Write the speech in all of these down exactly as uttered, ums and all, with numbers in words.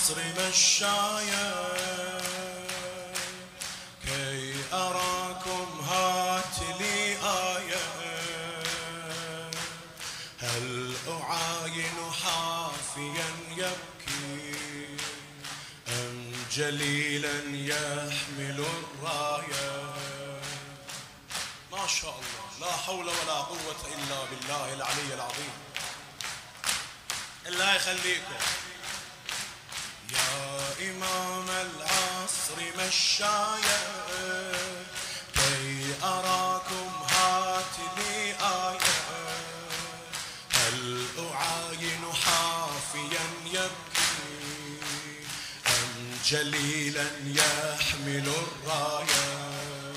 العصر مشايا كي أراكم هات لي آية. هل أعاين حافيا يبكي أم جليلا يحمل الراية؟ ما شاء الله، لا حول ولا قوة إلا بالله العلي العظيم. الله يخليكم. يا إمام العصر مشايا كي أراكم هات لي آية. هل أعاين حافيا يبكي أم جليلا يحمل الراية؟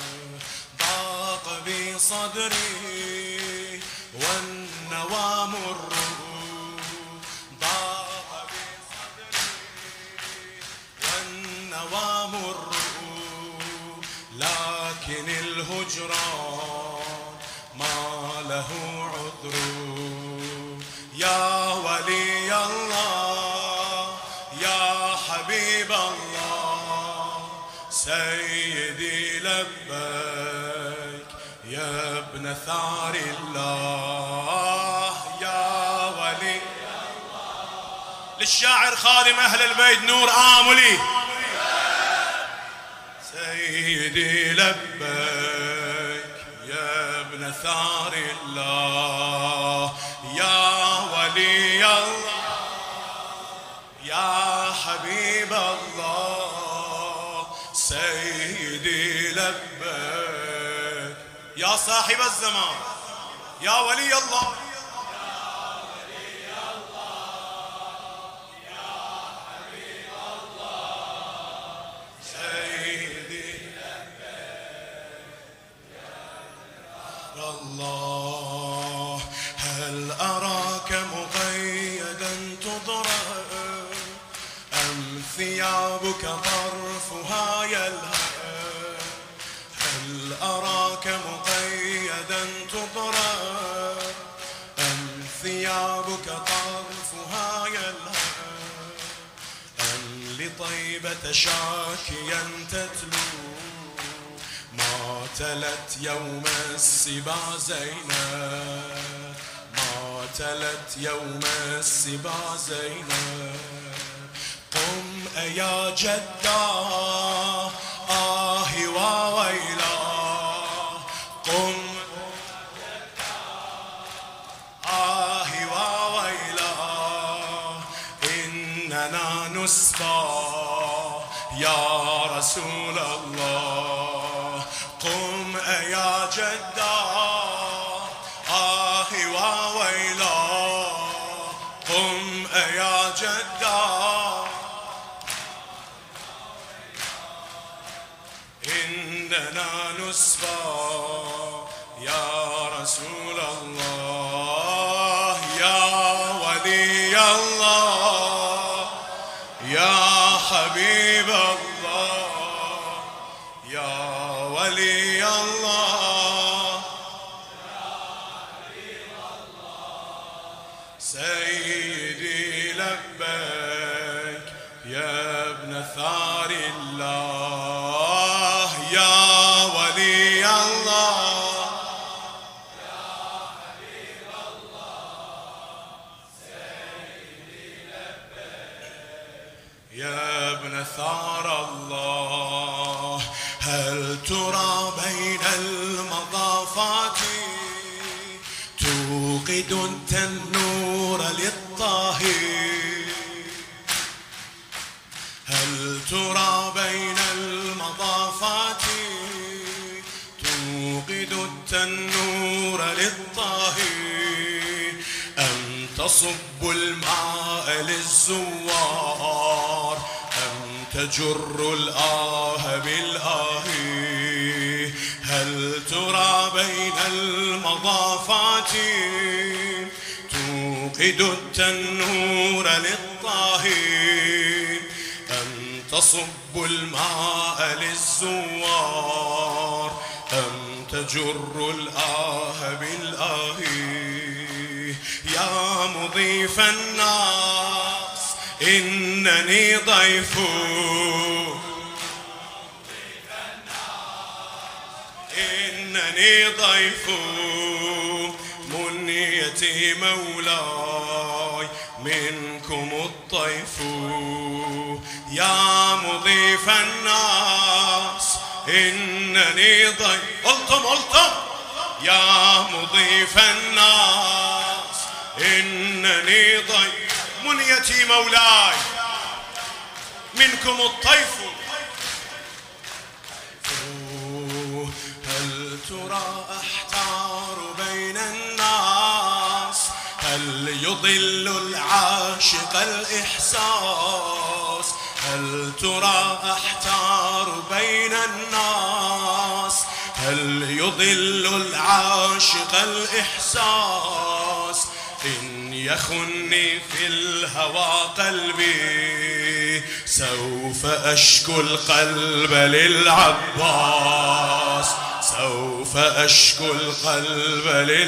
ضاق بي صدري والنوى مر، ضاق بي صدري والنوى مر، لكن الهجران ما له عذر. يا ولي الله يا حبيب الله سيدي لبيك يا ابن ثار الله. يا ولي الله. للشاعر خادم أهل البيت نور آملي. سيدي لبيك يا ابن ثار الله. يا ولي الله يا حبيب الله سيدي لبيك. يا صاحب الزمان يا ولي الله الله. هل أراك مقيدا تضرب أم ثيابك طرفها يلهب؟ هل أراك مقيدا تضرب أم ثيابك طرفها يلهب؟ أم لطيبة شاكيا تتلو ما تلت يوم السبا زينب؟ ما تلت يوم السبا زينب. قم يا جدا آه وويلا، قم آه وويلا إننا نسبى يا رسول الله. قم يا جدا آه وويلا، قم يا جدا إننا نسبى يا رسول الله. يا ولي الله يا حبيب الله يا ولي الله سيدي لبيك يا ابن ثار الله. يا ولي الله يا حبيب الله سيدي لبيك يا ابن ثار الله. هل ترى بين المضافات توقد التنور للطاهي؟ هل ترى بين المضافات توقد التنور للطاهي؟ أم تصب الماء للزوار أم تجر الآه بالآه؟ هل ترى بين المضافات توقد التنور للطاهي؟ أم تصب الماء للزوار أم تجر الآه بالآه؟ يا مضيف الناس إنني ضيف إنني ضيف منيتي مولاي منكم الطيف يا مضيف الناس إنني ضيف قلتم قلتم يا مضيف الناس إنني ضيف منيتي مولاي منكم الطيف هل ترى أحتار بين الناس هل يضل العاشق الإحساس هل ترى أحتار بين الناس هل يضل العاشق الإحساس إن يخني في الهوى قلبي سوف أشكو القلب للعباس سوف أشكو القلب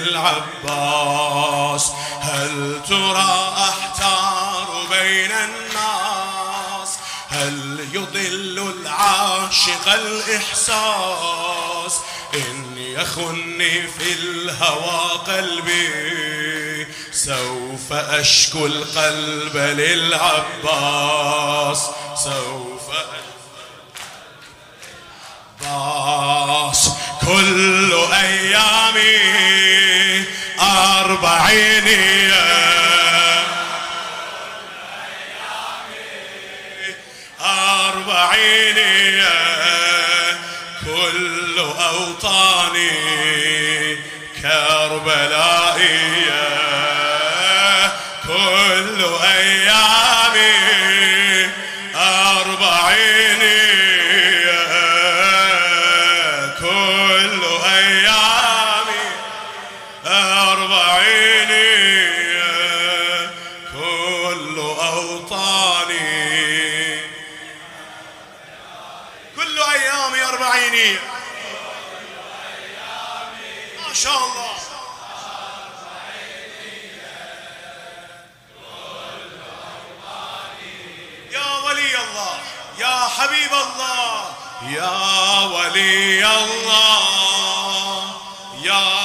للعباس هل ترى أحتار بين الناس هل يضل العاشق الإحساس إن يخني في الهوى قلبي سوف أشكو القلب للعباس سوف باس كل أيامي أربعين أربعين كل أوطاني كربلائية كل أيامي أربعين كل أيامي أربعين كل أوطاني كل أيامي أربعين ما شاء الله يا ولي الله يا حبيب الله يا ولي الله يا